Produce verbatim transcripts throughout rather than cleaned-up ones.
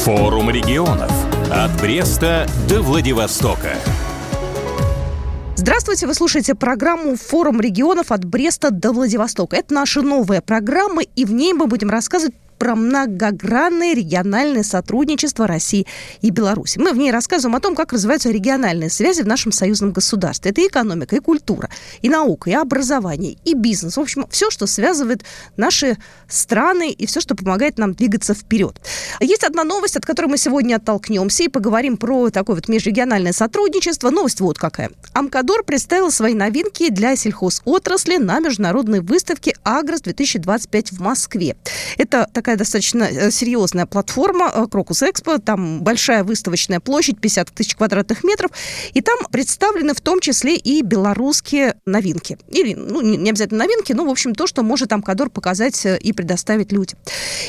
Форум регионов. От Бреста до Владивостока. Здравствуйте, вы слушаете программу «Форум регионов» от Бреста до Владивостока. Это наша новая программа, и в ней мы будем рассказывать про многогранное региональное сотрудничество России и Беларуси. Мы в ней рассказываем о том, как развиваются региональные связи в нашем союзном государстве. Это и экономика, и культура, и наука, и образование, и бизнес. В общем, все, что связывает наши страны, и все, что помогает нам двигаться вперед. Есть одна новость, от которой мы сегодня оттолкнемся и поговорим про такое вот межрегиональное сотрудничество. Новость вот какая. Амкадор представил свои новинки для сельхозотрасли на международной выставке «Агрос-две тысячи двадцать пять» в Москве. Это такая достаточно серьезная платформа Крокус Экспо. Там большая выставочная площадь, пятьдесят тысяч квадратных метров. И там представлены в том числе и белорусские новинки. Или, ну, не обязательно новинки, но, в общем, то, что может Амкадор показать и предоставить людям.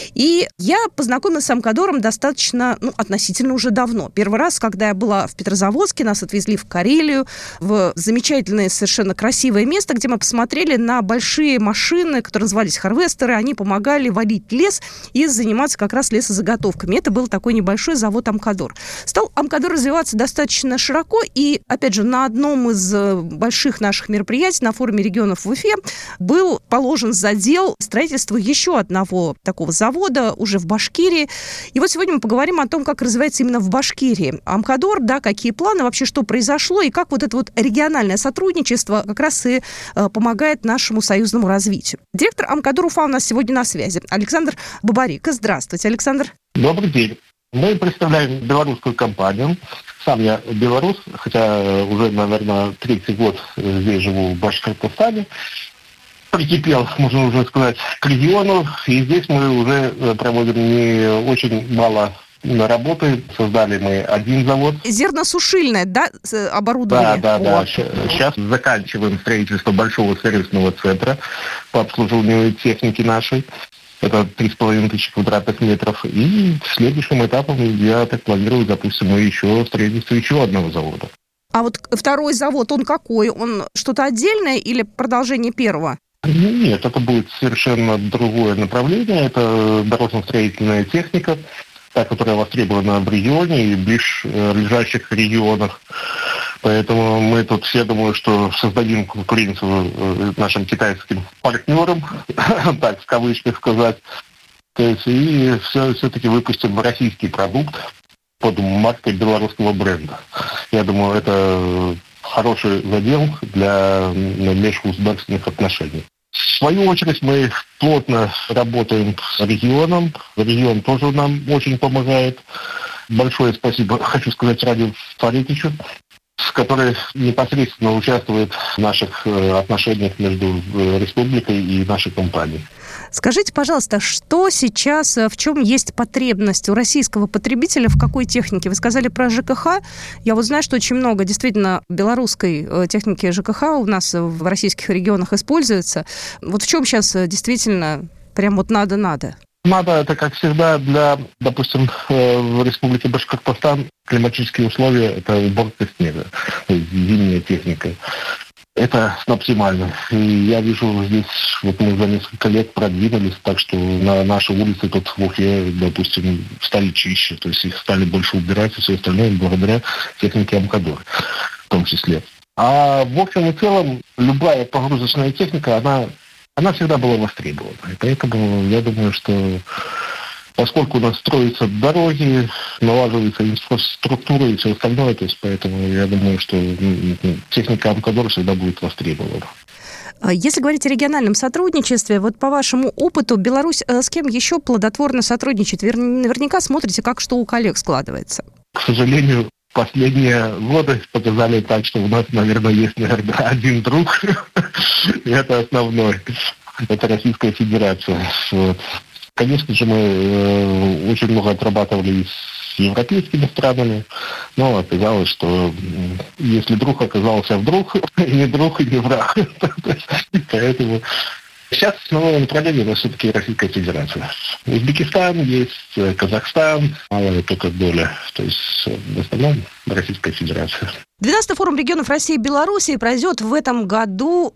И я познакомилась с Амкадором достаточно, ну, относительно уже давно. Первый раз, когда я была в Петрозаводске, нас отвезли в Карелию, в замечательное, совершенно красивое место, где мы посмотрели на большие машины, которые назывались харвестеры. Они помогали валить лес и заниматься как раз лесозаготовками. Это был такой небольшой завод Амкадор. Стал Амкадор развиваться достаточно широко, и, опять же, на одном из больших наших мероприятий, на форуме регионов в Уфе, был положен задел строительства еще одного такого завода уже в Башкирии. И вот сегодня мы поговорим о том, как развивается именно в Башкирии Амкадор, да, какие планы, вообще что произошло, и как вот это вот региональное сотрудничество как раз и э, помогает нашему союзному развитию. Директор Амкадор Уфа у нас сегодня на связи. Александр Бабарика. Здравствуйте, Александр. Добрый день. Мы представляем белорусскую компанию. Сам я белорус, хотя уже, наверное, третий год здесь живу в Башкортостане. Прикипел, можно уже сказать, к региону. И здесь мы уже проводим не очень мало работы. Создали мы один завод. Зерносушильное, да, оборудование? Да, да, да. Сейчас заканчиваем строительство большого сервисного центра по обслуживанию техники нашей. Это три с половиной тысячи квадратных метров. И следующим этапом, я так планирую, запустим мы еще строительство еще одного завода. А вот второй завод, он какой? Он что-то отдельное или продолжение первого? Нет, это будет совершенно другое направление. Это дорожно-строительная техника, та, которая востребована в регионе и в ближайших регионах. Поэтому мы тут, я думаю, что создадим конкуренцию нашим китайским партнерам, так в кавычках сказать. То есть и все, все-таки выпустим российский продукт под маркой белорусского бренда. Я думаю, это хороший задел для межгосударственных отношений. В свою очередь мы плотно работаем с регионом. Регион тоже нам очень помогает. Большое спасибо, хочу сказать, Радио Фаритичу, который непосредственно участвует в наших отношениях между республикой и нашей компанией. Скажите, пожалуйста, что сейчас, в чем есть потребность у российского потребителя, в какой технике? Вы сказали про ЖКХ. Я вот знаю, что очень много действительно белорусской техники ЖКХ у нас в российских регионах используется. Вот в чем сейчас действительно прям вот надо-надо? Надо, это, как всегда, для, допустим, в Республике Башкортостан климатические условия – это уборка снега, то есть зимняя техника. Это оптимально. И я вижу здесь, вот мы за несколько лет продвинулись, так что на наши улицы тут в Уфе, допустим, стали чище, то есть их стали больше убирать и все остальное благодаря технике Амкадор в том числе. А в общем и целом любая погрузочная техника, она, она всегда была востребована. И поэтому я думаю, что поскольку у нас строятся дороги, налаживается инфраструктура и все остальное, то есть поэтому я думаю, что техника Амкадор всегда будет востребована. Если говорить о региональном сотрудничестве, вот по вашему опыту, Беларусь с кем еще плодотворно сотрудничает? Вы наверняка смотрите, как что у коллег складывается. К сожалению, последние годы показали так, что у нас, наверное, есть, наверное, один друг, и это основной. Это Российская Федерация. Вот. Конечно же, мы э, очень много отрабатывали с европейскими странами, но оказалось, что если друг оказался вдруг, и не друг, и не враг. Поэтому сейчас основное направление у нас все-таки Российская Федерация. Узбекистан есть, Казахстан, малая только доля. То есть в основном Российская Федерация. двенадцатый форум регионов России и Беларуси пройдет в этом году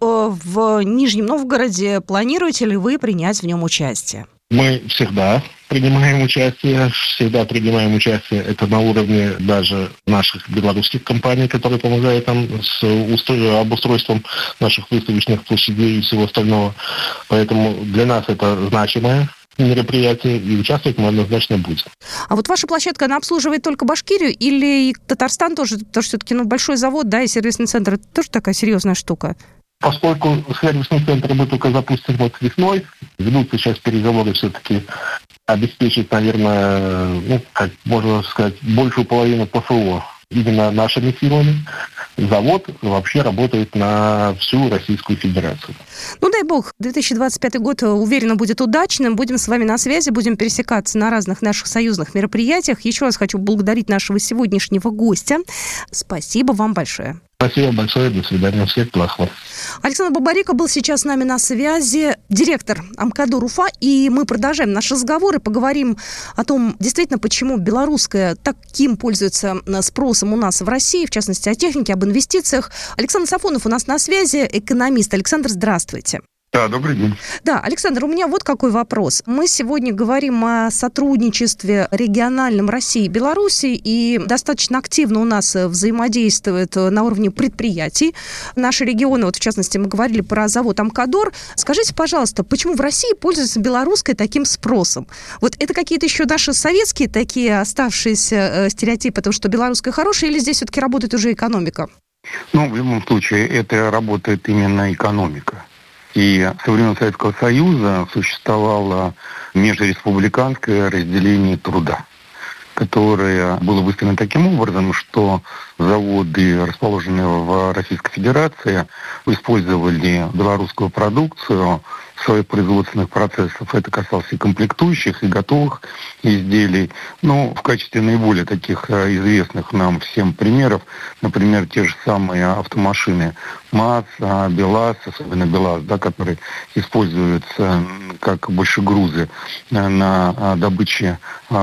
в Нижнем Новгороде. Планируете ли вы принять в нем участие? Мы всегда принимаем участие, всегда принимаем участие. Это на уровне даже наших белорусских компаний, которые помогают нам с устро... обустройством наших выставочных площадей и всего остального. Поэтому для нас это значимое мероприятие, и участвовать мы однозначно будем. А вот ваша площадка, она обслуживает только Башкирию или и Татарстан тоже? Потому что все-таки ну, большой завод, да, и сервисный центр, это тоже такая серьезная штука. Поскольку сервисный центр мы только запустим вот весной, ведутся сейчас переговоры все-таки обеспечить, наверное, ну, как можно сказать, большую половину ПФО именно нашими силами. Завод вообще работает на всю Российскую Федерацию. Ну, дай бог, две тысячи двадцать пятый год, уверенно, будет удачным. Будем с вами на связи, будем пересекаться на разных наших союзных мероприятиях. Еще раз хочу поблагодарить нашего сегодняшнего гостя. Спасибо вам большое. Спасибо большое, до свидания, всех благ вам. Александр Бабарико был сейчас с нами на связи, директор АМКАДОР Уфа, и мы продолжаем наш разговор и поговорим о том, действительно, почему белорусская таким пользуется спросом у нас в России, в частности, о технике, об инвестициях. Александр Сафонов у нас на связи, экономист. Александр, здравствуйте. Да, добрый день. Да, Александр, у меня вот какой вопрос. Мы сегодня говорим о сотрудничестве региональном России и Беларуси, и достаточно активно у нас взаимодействует на уровне предприятий наши регионы. Вот, в частности, мы говорили про завод АМКАДОР. Скажите, пожалуйста, почему в России пользуется белорусской таким спросом? Вот это какие-то еще наши советские такие оставшиеся стереотипы, потому что белорусская хорошая, или здесь все-таки работает уже экономика? Ну, в любом случае, это работает именно экономика. И со времен Советского Союза существовало межреспубликанское разделение труда, которое было выстроено таким образом, что заводы, расположенные в Российской Федерации, использовали белорусскую продукцию в своих производственных процессах. Это касалось и комплектующих, и готовых изделий. Ну, в качестве наиболее таких известных нам всем примеров, например, те же самые автомашины МАЗ, БелАЗ, особенно БелАЗ, да, которые используются как большегрузы на добыче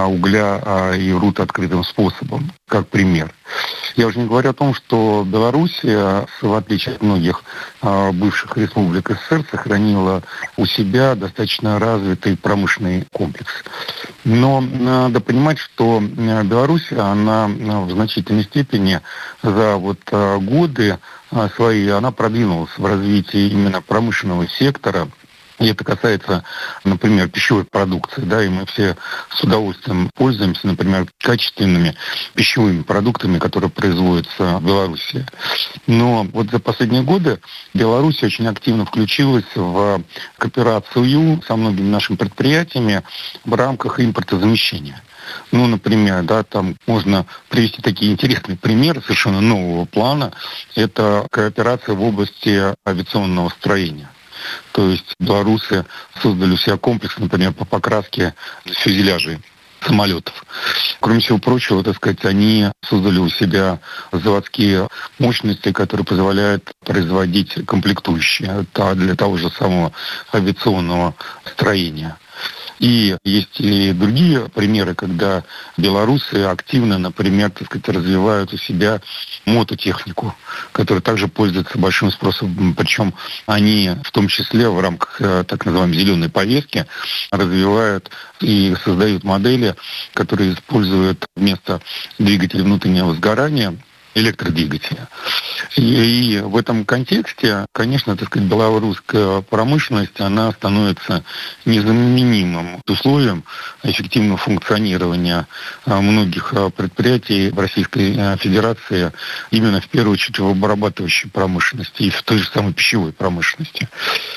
угля и руд открытым способом, как пример. Я уже не говорю о том, что Белоруссия, в отличие от многих бывших республик СССР, сохранила у себя достаточно развитый промышленный комплекс. Но надо понимать, что Беларусь, она в значительной степени за вот годы свои, она продвинулась в развитии именно промышленного сектора. И это касается, например, пищевой продукции, да, и мы все с удовольствием пользуемся, например, качественными пищевыми продуктами, которые производятся в Беларуси. Но вот за последние годы Беларусь очень активно включилась в кооперацию со многими нашими предприятиями в рамках импортозамещения. Ну, например, да, там можно привести такие интересные примеры совершенно нового плана. Это кооперация в области авиационного строения. То есть белорусы создали у себя комплекс, например, по покраске фюзеляжей самолетов. Кроме всего прочего, так сказать, они создали у себя заводские мощности, которые позволяют производить комплектующие для того же самого авиационного строения. И есть и другие примеры, когда белорусы активно, например, так сказать, развивают у себя мототехнику, которая также пользуется большим спросом. Причем они в том числе в рамках так называемой зеленой повестки развивают и создают модели, которые используют вместо двигателя внутреннего сгорания электродвигателя. И, и в этом контексте, конечно, так сказать, белорусская промышленность, она становится незаменимым условием эффективного функционирования многих предприятий в Российской Федерации, именно в первую очередь в обрабатывающей промышленности и в той же самой пищевой промышленности.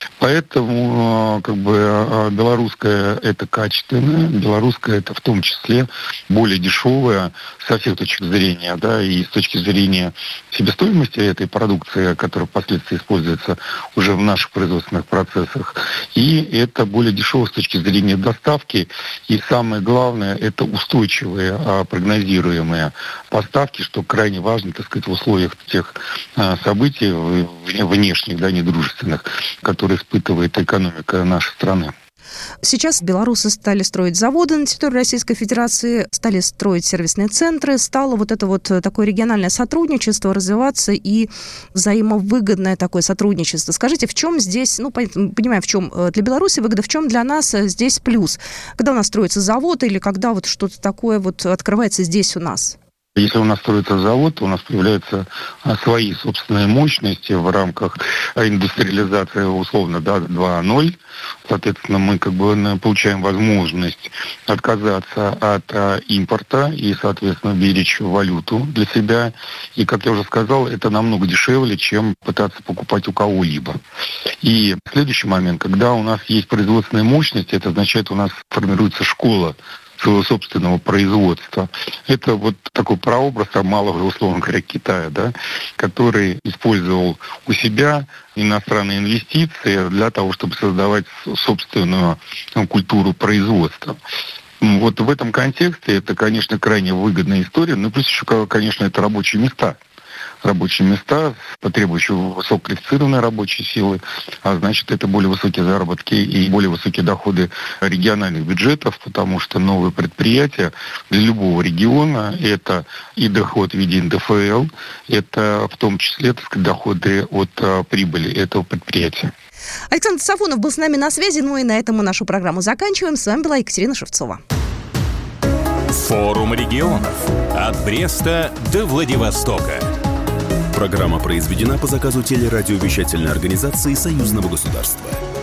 Поэтому как бы белорусская это качественная, белорусская это в том числе более дешевая со всех точек зрения, да, и с точки зрения себестоимости этой продукции, которая впоследствии используется уже в наших производственных процессах, и это более дешево с точки зрения доставки, и самое главное, это устойчивые, прогнозируемые поставки, что крайне важно, так сказать, в условиях тех событий внешних, да, недружественных, которые испытывает экономика нашей страны. Сейчас белорусы стали строить заводы на территории Российской Федерации, стали строить сервисные центры, стало вот это вот такое региональное сотрудничество развиваться и взаимовыгодное такое сотрудничество. Скажите, в чем здесь, ну, понимаю, в чем для Беларуси выгода, в чем для нас здесь плюс? Когда у нас строится завод или когда вот что-то такое вот открывается здесь у нас? Если у нас строится завод, у нас появляются свои собственные мощности в рамках индустриализации, условно, да, два ноль. Соответственно, мы как бы получаем возможность отказаться от импорта и, соответственно, беречь валюту для себя. И, как я уже сказал, это намного дешевле, чем пытаться покупать у кого-либо. И следующий момент, когда у нас есть производственные мощности, это означает, у нас формируется школа своего собственного производства. Это вот такой прообраз малого, условно говоря, Китая, да, который использовал у себя иностранные инвестиции для того, чтобы создавать собственную ну, культуру производства. Вот в этом контексте это, конечно, крайне выгодная история, но плюс еще, конечно, это рабочие места. Рабочие места, потребующие высококвалифицированной рабочей силы, а значит, это более высокие заработки и более высокие доходы региональных бюджетов, потому что новые предприятия для любого региона – это и доход в виде эн дэ эф эл, это в том числе, так сказать, доходы от а, прибыли этого предприятия. Александр Сафонов был с нами на связи, ну и на этом мы нашу программу заканчиваем. С вами была Екатерина Шевцова. Форум регионов. От Бреста до Владивостока. Программа произведена по заказу телерадиовещательной организации Союзного государства.